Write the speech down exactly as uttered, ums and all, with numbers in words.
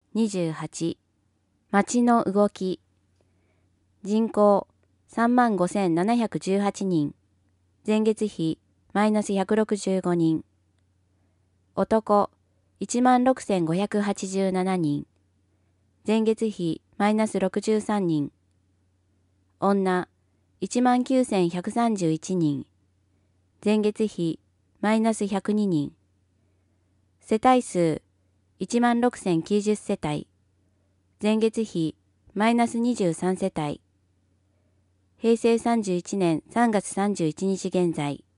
にじゅうはち、町の動き。人口さんまんごせんななひゃくじゅうはちにん。前月比マイナスひゃくろくじゅうごにん。男いちまんろくせんごひゃくはちじゅうななにん。前月比マイナスろくじゅうさんにん。女いちまんきゅうせんひゃくさんじゅういちにん。前月比マイナスひゃくににん。世帯数いちまんろくせんきゅうじゅう世帯。前月比マイナスにじゅうさん世帯。平成さんじゅういちねんさんがつさんじゅういちにち現在。